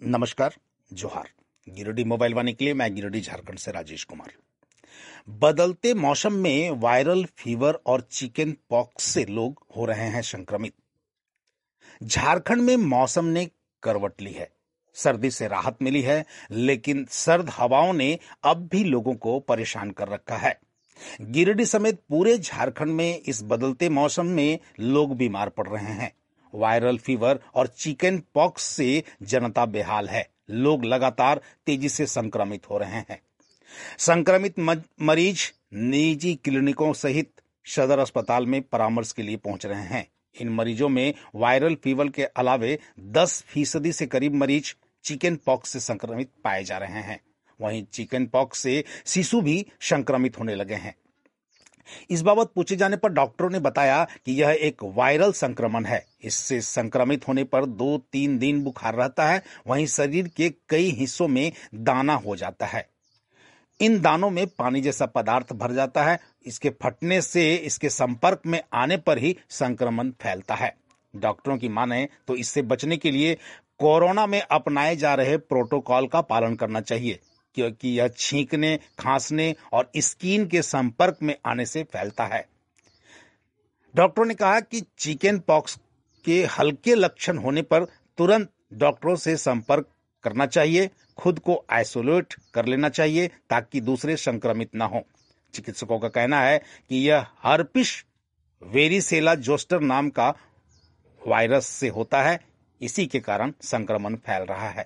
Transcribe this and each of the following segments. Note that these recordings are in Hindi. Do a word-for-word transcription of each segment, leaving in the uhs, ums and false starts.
नमस्कार, जोहार। गिरिडीह मोबाइल वाणी के लिए मैं गिरिडीह झारखंड से राजेश कुमार। बदलते मौसम में वायरल फीवर और चिकन पॉक्स से लोग हो रहे हैं संक्रमित। झारखंड में मौसम ने करवट ली है। सर्दी से राहत मिली है, लेकिन सर्द हवाओं ने अब भी लोगों को परेशान कर रखा है। गिरिडीह समेत पूरे झारखंड में इस बदलते मौसम में लोग बीमार पड़ रहे हैं। वायरल फीवर और चिकन पॉक्स से जनता बेहाल है। लोग लगातार तेजी से संक्रमित हो रहे हैं। संक्रमित मरीज निजी क्लिनिकों सहित सदर अस्पताल में परामर्श के लिए पहुंच रहे हैं। इन मरीजों में वायरल फीवर के अलावे दस फीसदी से करीब मरीज चिकन पॉक्स से संक्रमित पाए जा रहे हैं। वहीं चिकन पॉक्स से शिशु भी संक्रमित होने लगे हैं। इस बाबत पूछे जाने पर डॉक्टरों ने बताया कि यह एक वायरल संक्रमण है। इससे संक्रमित होने पर दो तीन दिन बुखार रहता है। वहीं शरीर के कई हिस्सों में दाना हो जाता है। इन दानों में पानी जैसा पदार्थ भर जाता है। इसके फटने से इसके संपर्क में आने पर ही संक्रमण फैलता है। डॉक्टरों की माने तो इससे बचने के लिए कोरोना में अपनाए जा रहे प्रोटोकॉल का पालन करना चाहिए, क्योंकि यह छींकने, खांसने और स्किन के संपर्क में आने से फैलता है। डॉक्टरों ने कहा कि चिकन पॉक्स के हल्के लक्षण होने पर तुरंत डॉक्टरों से संपर्क करना चाहिए। खुद को आइसोलेट कर लेना चाहिए ताकि दूसरे संक्रमित न हो। चिकित्सकों का कहना है कि यह हर्पिस वेरिसेला जोस्टर नाम का वायरस से होता है। इसी के कारण संक्रमण फैल रहा है।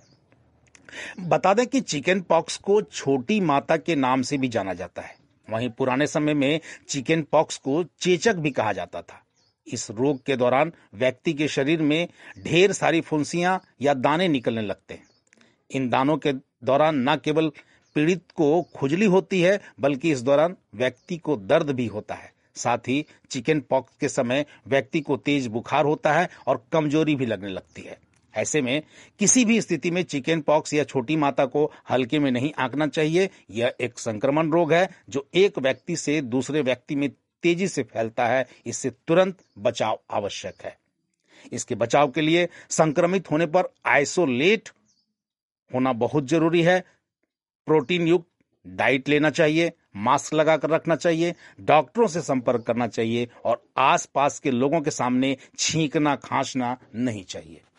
बता दें कि चिकन पॉक्स को छोटी माता के नाम से भी जाना जाता है। वहीं पुराने समय में चिकन पॉक्स को चेचक भी कहा जाता था। इस रोग के दौरान व्यक्ति के शरीर में ढेर सारी फुंसियां या दाने निकलने लगते हैं। इन दानों के दौरान न केवल पीड़ित को खुजली होती है, बल्कि इस दौरान व्यक्ति को दर्द भी होता है। साथ ही चिकन पॉक्स के समय व्यक्ति को तेज बुखार होता है और कमजोरी भी लगने लगती है। ऐसे में किसी भी स्थिति में चिकन पॉक्स या छोटी माता को हल्के में नहीं आंकना चाहिए। यह एक संक्रमण रोग है जो एक व्यक्ति से दूसरे व्यक्ति में तेजी से फैलता है। इससे तुरंत बचाव आवश्यक है। इसके बचाव के लिए संक्रमित होने पर आइसोलेट होना बहुत जरूरी है। प्रोटीन युक्त डाइट लेना चाहिए, मास्क लगाकर रखना चाहिए, डॉक्टरों से संपर्क करना चाहिए और आसपास के लोगों के सामने छींकना, खांसना नहीं चाहिए।